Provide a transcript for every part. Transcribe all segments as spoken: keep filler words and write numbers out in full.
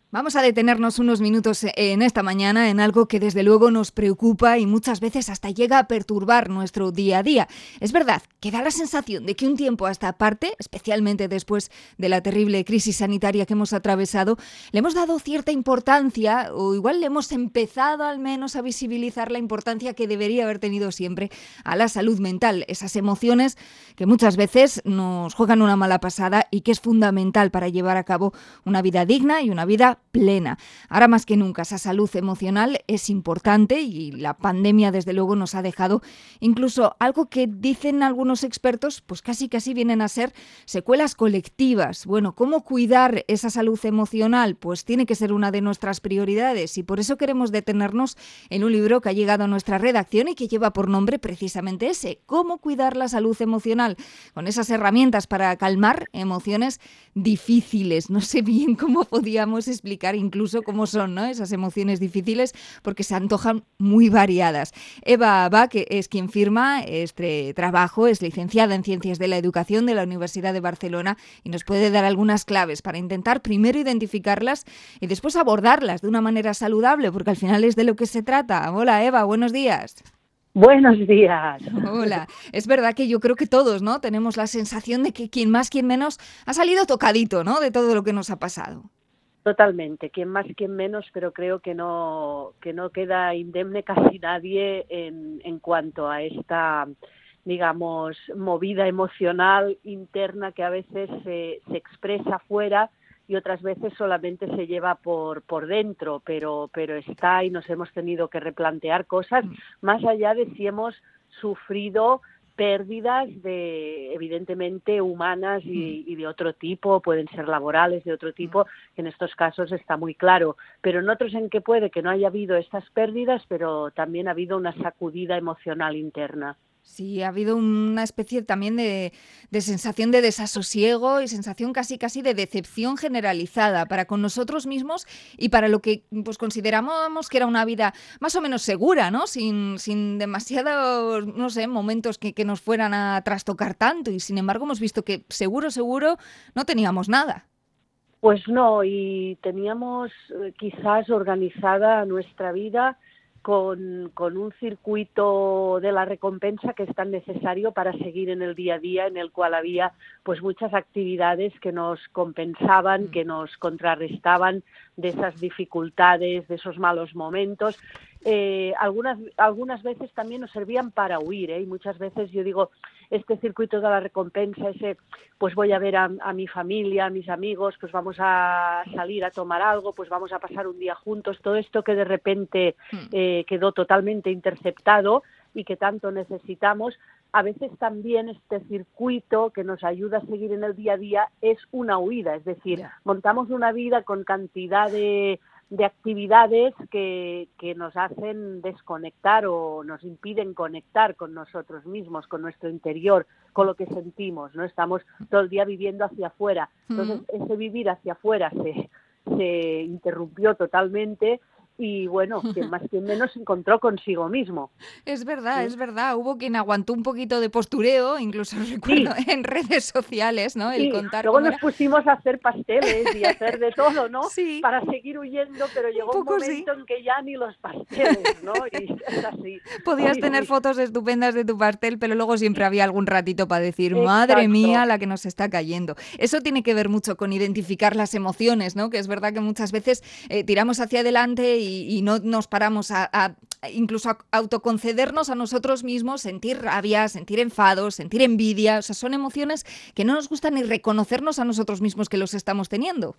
Vamos a detenernos unos minutos en esta mañana en algo que desde luego nos preocupa y muchas veces hasta llega a perturbar nuestro día a día. Es verdad que da la sensación de que un tiempo a esta parte, especialmente después de la terrible crisis sanitaria que hemos atravesado, le hemos dado cierta importancia, o igual le hemos empezado al menos a visibilizar la importancia que debería haber tenido siempre a la salud mental, esas emociones que muchas veces nos juegan una mala pasada y que es fundamental para llevar a cabo una vida digna y una vida plena. Ahora más que nunca esa salud emocional es importante y la pandemia desde luego nos ha dejado incluso algo que dicen algunos expertos, pues casi casi vienen a ser secuelas colectivas. Bueno, ¿cómo cuidar esa salud emocional? Pues tiene que ser una de nuestras prioridades y por eso queremos detenernos en un libro que ha llegado a nuestra redacción y que lleva por nombre precisamente ese, ¿cómo cuidar la salud emocional? Con esas herramientas para calmar emociones difíciles. No sé bien cómo podíamos explicar incluso cómo son, ¿no?, esas emociones difíciles, porque se antojan muy variadas. Eva Abad, que es quien firma este trabajo, es licenciada en Ciencias de la Educación de la Universidad de Barcelona y nos puede dar algunas claves para intentar primero identificarlas y después abordarlas de una manera saludable, porque al final es de lo que se trata. Hola Eva, buenos días. Buenos días. Hola. Es verdad que yo creo que todos, ¿no?, tenemos la sensación de que quien más, quien menos ha salido tocadito, ¿no?, de todo lo que nos ha pasado. Totalmente, quien más, quien menos, pero creo que no que no queda indemne casi nadie en, en cuanto a esta, digamos, movida emocional interna que a veces se, se expresa fuera y otras veces solamente se lleva por, por dentro, pero, pero está y nos hemos tenido que replantear cosas más allá de si hemos sufrido pérdidas de, evidentemente, humanas y, y de otro tipo, pueden ser laborales de otro tipo, que en estos casos está muy claro, pero en otros en que puede que no haya habido estas pérdidas, pero también ha habido una sacudida emocional interna. Sí, ha habido una especie también de, de sensación de desasosiego y sensación casi casi de decepción generalizada para con nosotros mismos y para lo que pues considerábamos que era una vida más o menos segura, ¿no? Sin, sin demasiados, no sé, momentos que, que nos fueran a trastocar tanto y sin embargo hemos visto que seguro, seguro no teníamos nada. Pues no, y teníamos eh, quizás organizada nuestra vida con, con un circuito de la recompensa que es tan necesario para seguir en el día a día, en el cual había pues muchas actividades que nos compensaban, que nos contrarrestaban de esas dificultades, de esos malos momentos. Eh, algunas, algunas veces también nos servían para huir, ¿eh? Y muchas veces yo digo, este circuito de la recompensa, ese, pues voy a ver a, a mi familia, a mis amigos, pues vamos a salir a tomar algo, pues vamos a pasar un día juntos, todo esto que de repente eh, quedó totalmente interceptado y que tanto necesitamos, a veces también este circuito que nos ayuda a seguir en el día a día es una huida, es decir, yeah. montamos una vida con cantidad de de actividades que, que nos hacen desconectar o nos impiden conectar con nosotros mismos, con nuestro interior, con lo que sentimos, ¿no? Estamos todo el día viviendo hacia afuera. Entonces, mm. ese vivir hacia afuera se, se interrumpió totalmente y, bueno, quien más quien menos se encontró consigo mismo. Es verdad, ¿sí? Es verdad. Hubo quien aguantó un poquito de postureo, incluso recuerdo sí. en redes sociales, ¿no? El sí. contar Luego cómo nos era... pusimos a hacer pasteles y a hacer de todo, ¿no? Sí. Para seguir huyendo, pero llegó un, un momento sí. en que ya ni los pasteles, ¿no? Y es así. Podías sí, tener sí. fotos estupendas de tu pastel, pero luego siempre había algún ratito para decir, Exacto. madre mía, la que nos está cayendo. Eso tiene que ver mucho con identificar las emociones, ¿no? Que es verdad que muchas veces eh, tiramos hacia adelante y, y no nos paramos a, a incluso a autoconcedernos a nosotros mismos, sentir rabia, sentir enfado, sentir envidia. O sea, son emociones que no nos gusta ni reconocernos a nosotros mismos que los estamos teniendo.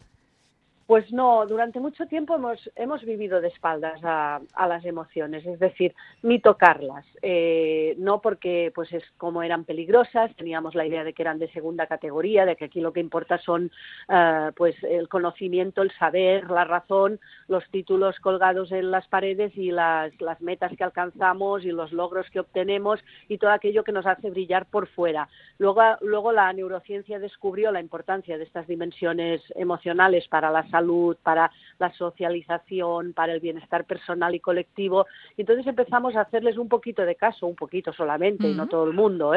Pues no, durante mucho tiempo hemos, hemos vivido de espaldas a, a las emociones, es decir, ni tocarlas, eh, no porque pues es como eran peligrosas, teníamos la idea de que eran de segunda categoría, de que aquí lo que importa son uh, pues el conocimiento, el saber, la razón, los títulos colgados en las paredes y las, las metas que alcanzamos y los logros que obtenemos y todo aquello que nos hace brillar por fuera. Luego, luego la neurociencia descubrió la importancia de estas dimensiones emocionales para la salud, salud, para la socialización, para el bienestar personal y colectivo. Y entonces empezamos a hacerles un poquito de caso, un poquito solamente, uh-huh. y no todo el mundo, ¿eh?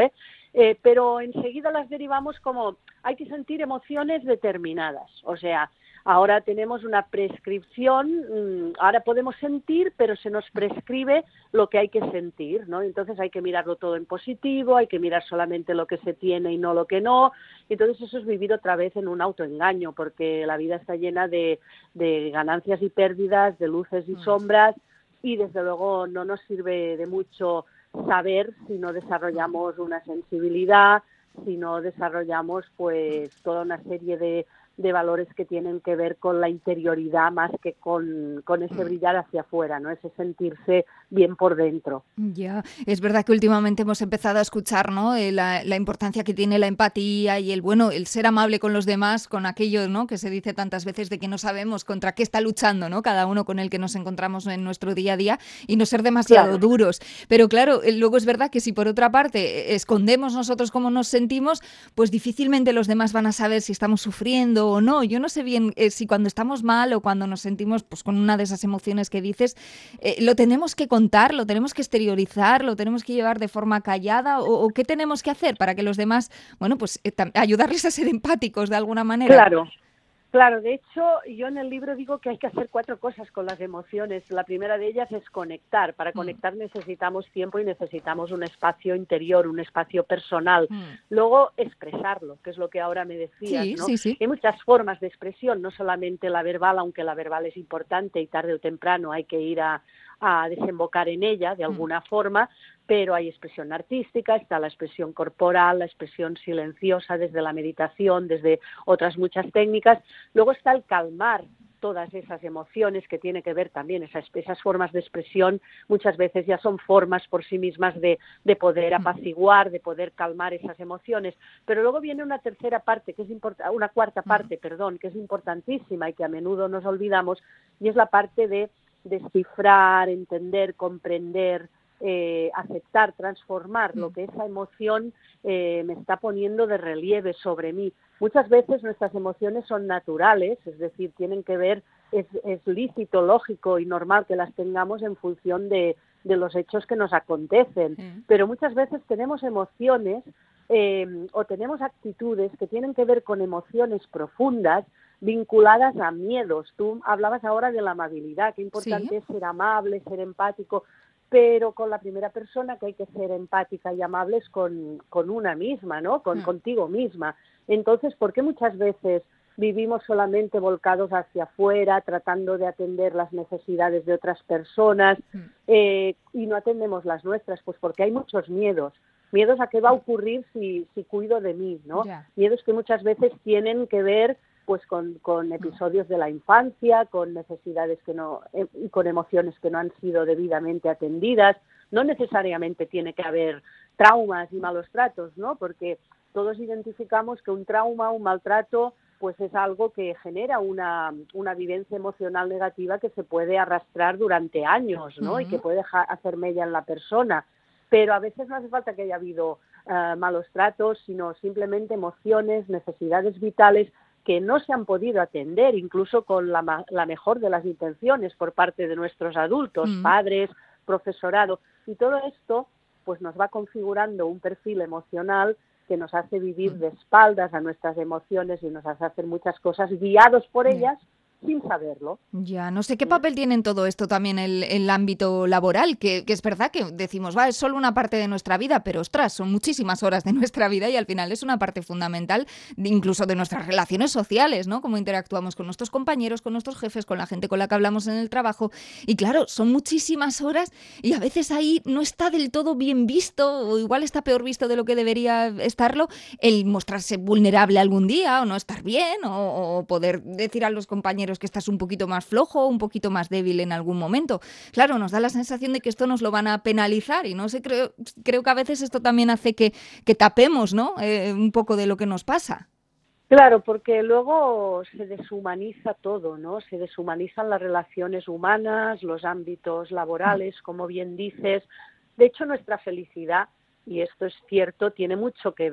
eh, pero enseguida las derivamos como hay que sentir emociones determinadas, o sea, ahora tenemos una prescripción, ahora podemos sentir, pero se nos prescribe lo que hay que sentir, ¿no? Entonces hay que mirarlo todo en positivo, hay que mirar solamente lo que se tiene y no lo que no. Entonces eso es vivir otra vez en un autoengaño, porque la vida está llena de, de ganancias y pérdidas, de luces y sombras, y desde luego no nos sirve de mucho saber si no desarrollamos una sensibilidad, si no desarrollamos pues toda una serie de de valores que tienen que ver con la interioridad más que con, con ese brillar hacia afuera, ¿no? Ese sentirse bien por dentro. Ya, es verdad que últimamente hemos empezado a escuchar, ¿no? Eh, la, la importancia que tiene la empatía y el, bueno, el ser amable con los demás, con aquello, ¿no? Que se dice tantas veces de que no sabemos contra qué está luchando, ¿no? Cada uno con el que nos encontramos en nuestro día a día y no ser demasiado Claro. duros. Pero claro, eh, luego es verdad que si por otra parte eh, escondemos nosotros cómo nos sentimos, pues difícilmente los demás van a saber si estamos sufriendo o no. Yo no sé bien eh, si cuando estamos mal o cuando nos sentimos pues con una de esas emociones que dices, eh, lo tenemos que contar, lo tenemos que exteriorizar, lo tenemos que llevar de forma callada o, o qué tenemos que hacer para que los demás, bueno, pues eh, ayudarles a ser empáticos de alguna manera. Claro. Claro, de hecho, yo en el libro digo que hay que hacer cuatro cosas con las emociones. La primera de ellas es conectar. Para conectar necesitamos tiempo y necesitamos un espacio interior, un espacio personal. Mm. Luego, expresarlo, que es lo que ahora me decías, sí, ¿no? Sí, sí. Hay muchas formas de expresión, no solamente la verbal, aunque la verbal es importante y tarde o temprano hay que ir a, a desembocar en ella de alguna mm. forma, pero hay expresión artística, está la expresión corporal, la expresión silenciosa desde la meditación, desde otras muchas técnicas. Luego está el calmar todas esas emociones que tiene que ver también, esas, esas formas de expresión muchas veces ya son formas por sí mismas de, de poder apaciguar, de poder calmar esas emociones. Pero luego viene una tercera parte, que es import- una cuarta parte, perdón, que es importantísima y que a menudo nos olvidamos, y es la parte de descifrar, entender, comprender, Eh, aceptar, transformar lo que esa emoción eh, me está poniendo de relieve sobre mí. Muchas veces nuestras emociones son naturales, es decir, tienen que ver, es, es lícito, lógico y normal que las tengamos en función de, de los hechos que nos acontecen, sí. Pero muchas veces tenemos emociones eh, o tenemos actitudes que tienen que ver con emociones profundas vinculadas a miedos. Tú hablabas ahora de la amabilidad, qué importante sí. es ser amable, ser empático, pero con la primera persona que hay que ser empática y amables con, con una misma, ¿no? Con, mm. contigo misma. Entonces, ¿por qué muchas veces vivimos solamente volcados hacia afuera, tratando de atender las necesidades de otras personas mm. eh, y no atendemos las nuestras? Pues porque hay muchos miedos. Miedos a qué va a ocurrir si, si cuido de mí, ¿no? Yeah. Miedos que muchas veces tienen que ver pues con, con episodios de la infancia, con necesidades que no, eh, con emociones que no han sido debidamente atendidas. No necesariamente tiene que haber traumas y malos tratos, ¿no? Porque todos identificamos que un trauma, un maltrato, pues es algo que genera una, una vivencia emocional negativa que se puede arrastrar durante años, ¿no? Uh-huh. Y que puede ja- hacer mella en la persona. Pero a veces no hace falta que haya habido uh, malos tratos, sino simplemente emociones, necesidades vitales que no se han podido atender, incluso con la, la mejor de las intenciones por parte de nuestros adultos, mm. padres, profesorado. Y todo esto pues nos va configurando un perfil emocional que nos hace vivir de espaldas a nuestras emociones y nos hace hacer muchas cosas guiados por yeah. ellas sin saberlo. Ya, no sé qué papel tiene en todo esto también el, el ámbito laboral, que, que es verdad que decimos, va, es solo una parte de nuestra vida, pero ostras, son muchísimas horas de nuestra vida y al final es una parte fundamental de, incluso de nuestras relaciones sociales, ¿no? Cómo interactuamos con nuestros compañeros, con nuestros jefes, con la gente con la que hablamos en el trabajo. Y claro, son muchísimas horas y a veces ahí no está del todo bien visto, o igual está peor visto de lo que debería estarlo, el mostrarse vulnerable algún día o no estar bien o, o poder decir a los compañeros que estás un poquito más flojo, un poquito más débil en algún momento. Claro, nos da la sensación de que esto nos lo van a penalizar y no sé, creo, creo que a veces esto también hace que, que tapemos, ¿no? Eh, un poco de lo que nos pasa. Claro, porque luego se deshumaniza todo, ¿no? Se deshumanizan las relaciones humanas, los ámbitos laborales, como bien dices. De hecho, nuestra felicidad, y esto es cierto, tiene mucho que ver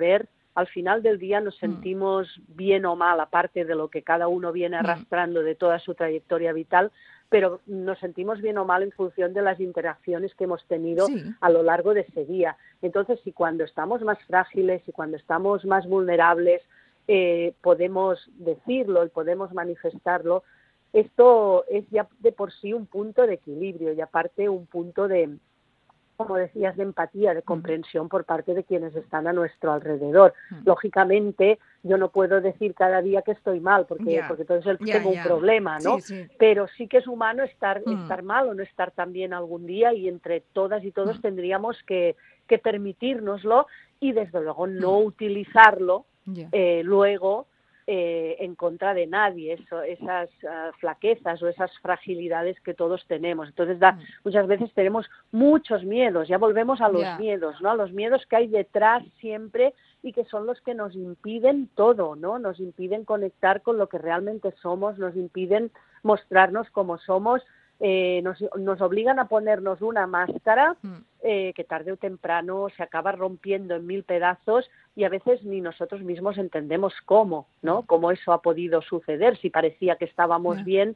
al final del día nos sentimos bien o mal, aparte de lo que cada uno viene arrastrando de toda su trayectoria vital, pero nos sentimos bien o mal en función de las interacciones que hemos tenido Sí. a lo largo de ese día. Entonces, si cuando estamos más frágiles y cuando estamos más vulnerables eh, podemos decirlo y podemos manifestarlo, esto es ya de por sí un punto de equilibrio y aparte un punto de, como decías, de empatía, de comprensión por parte de quienes están a nuestro alrededor. Mm. Lógicamente, yo no puedo decir cada día que estoy mal, porque, yeah. porque entonces yeah, tengo yeah. un problema, ¿no? Sí, sí. Pero sí que es humano estar, Mm. estar mal o no estar tan bien algún día y entre todas y todos Mm. tendríamos que, que permitírnoslo y desde luego no mm. utilizarlo yeah. eh, luego Eh, en contra de nadie, eso, esas uh, flaquezas o esas fragilidades que todos tenemos. Entonces, da, muchas veces tenemos muchos miedos, ya volvemos a los yeah. miedos, ¿no? A los miedos que hay detrás siempre y que son los que nos impiden todo, ¿no? Nos impiden conectar con lo que realmente somos, nos impiden mostrarnos como somos, eh, nos, nos obligan a ponernos una máscara eh, que tarde o temprano se acaba rompiendo en mil pedazos y a veces ni nosotros mismos entendemos cómo, ¿no? Cómo eso ha podido suceder, si parecía que estábamos yeah. bien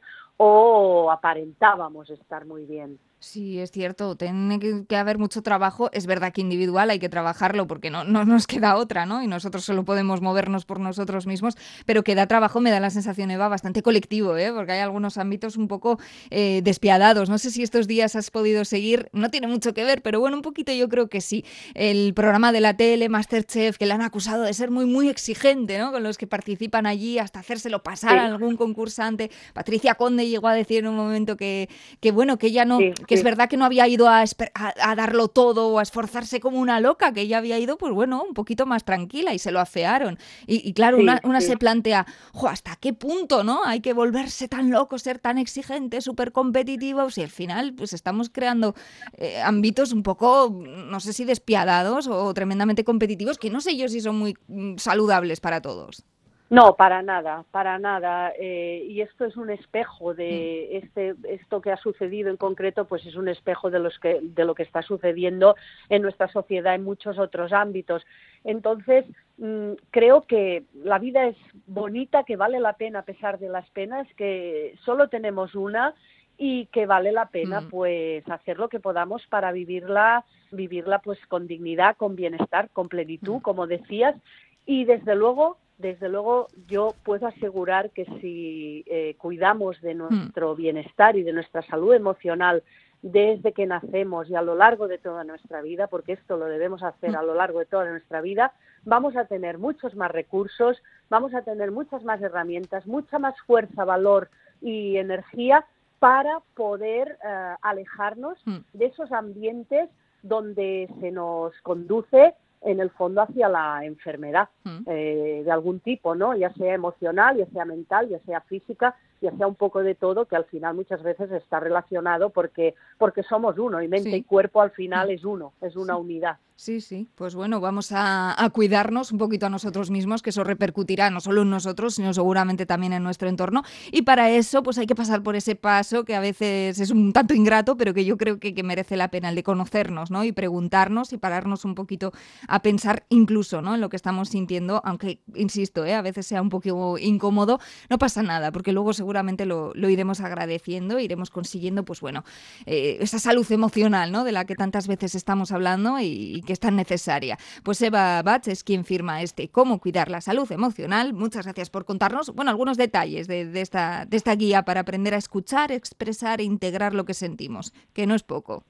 o aparentábamos estar muy bien. Sí, es cierto, tiene que, que haber mucho trabajo. Es verdad que individual hay que trabajarlo porque no, no nos queda otra, ¿no? Y nosotros solo podemos movernos por nosotros mismos, pero que da trabajo, me da la sensación, Eva, bastante colectivo, ¿eh? Porque hay algunos ámbitos un poco eh, despiadados. No sé si estos días has podido seguir, no tiene mucho que ver, pero bueno, un poquito yo creo que sí. El programa de la tele, MasterChef, que le han acusado de ser muy, muy exigente, ¿no? Con los que participan allí, hasta hacérselo pasar sí. a algún concursante. Patricia Conde llegó a decir en un momento que, que bueno, que ella no... Sí. Que es verdad que no había ido a, a, a darlo todo o a esforzarse como una loca, que ella había ido, pues bueno, un poquito más tranquila y se lo afearon. Y, y claro, sí, una, una sí. se plantea, jo, ¿hasta qué punto, no? Hay que volverse tan loco, ser tan exigente, súper competitivos y al final pues estamos creando eh, ámbitos un poco, no sé si despiadados o tremendamente competitivos, que no sé yo si son muy mm, saludables para todos. No, para nada, para nada. Eh, y esto es un espejo de este, esto que ha sucedido en concreto, pues es un espejo de los que, de lo que está sucediendo en nuestra sociedad en muchos otros ámbitos. Entonces, mmm, creo que la vida es bonita, que vale la pena a pesar de las penas, que solo tenemos una y que vale la pena mm. pues hacer lo que podamos para vivirla, vivirla pues con dignidad, con bienestar, con plenitud, mm. como decías, y desde luego Desde luego, yo puedo asegurar que si eh, cuidamos de nuestro bienestar y de nuestra salud emocional desde que nacemos y a lo largo de toda nuestra vida, porque esto lo debemos hacer a lo largo de toda nuestra vida, vamos a tener muchos más recursos, vamos a tener muchas más herramientas, mucha más fuerza, valor y energía para poder eh, alejarnos de esos ambientes donde se nos conduce en el fondo hacia la enfermedad mm. eh, de algún tipo, ¿no? Ya sea emocional, ya sea mental, ya sea física, ya sea un poco de todo, que al final muchas veces está relacionado porque, porque somos uno y mente sí. y cuerpo al final mm. es uno, es una sí. unidad. Sí, sí, pues bueno, vamos a, a cuidarnos un poquito a nosotros mismos, que eso repercutirá no solo en nosotros, sino seguramente también en nuestro entorno. Y para eso, pues hay que pasar por ese paso que a veces es un tanto ingrato, pero que yo creo que, que merece la pena, el de conocernos, ¿no? Y preguntarnos y pararnos un poquito a pensar incluso, ¿no? En lo que estamos sintiendo, aunque, insisto, ¿eh? A veces sea un poquito incómodo, no pasa nada, porque luego seguramente lo, lo iremos agradeciendo, iremos consiguiendo, pues bueno, eh, esa salud emocional, ¿no? De la que tantas veces estamos hablando y, y que es tan necesaria. Pues Eva Bach es quien firma este Cómo cuidar la salud emocional. Muchas gracias por contarnos, bueno, algunos detalles de, de, esta, de esta guía para aprender a escuchar, expresar e integrar lo que sentimos, que no es poco.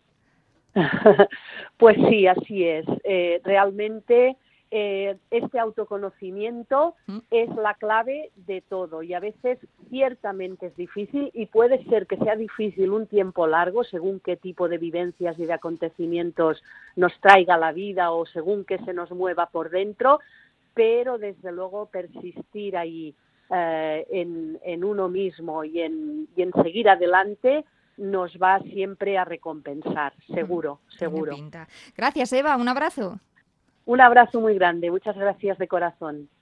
Pues sí, así es. Eh, realmente eh, este autoconocimiento ¿Mm? es la clave de todo y a veces ciertamente es difícil y puede ser que sea difícil un tiempo largo según qué tipo de vivencias y de acontecimientos nos traiga la vida o según qué se nos mueva por dentro, pero desde luego persistir ahí eh, en, en uno mismo y en, y en seguir adelante nos va siempre a recompensar, seguro, seguro. Gracias, Eva, un abrazo. Un abrazo muy grande, muchas gracias de corazón.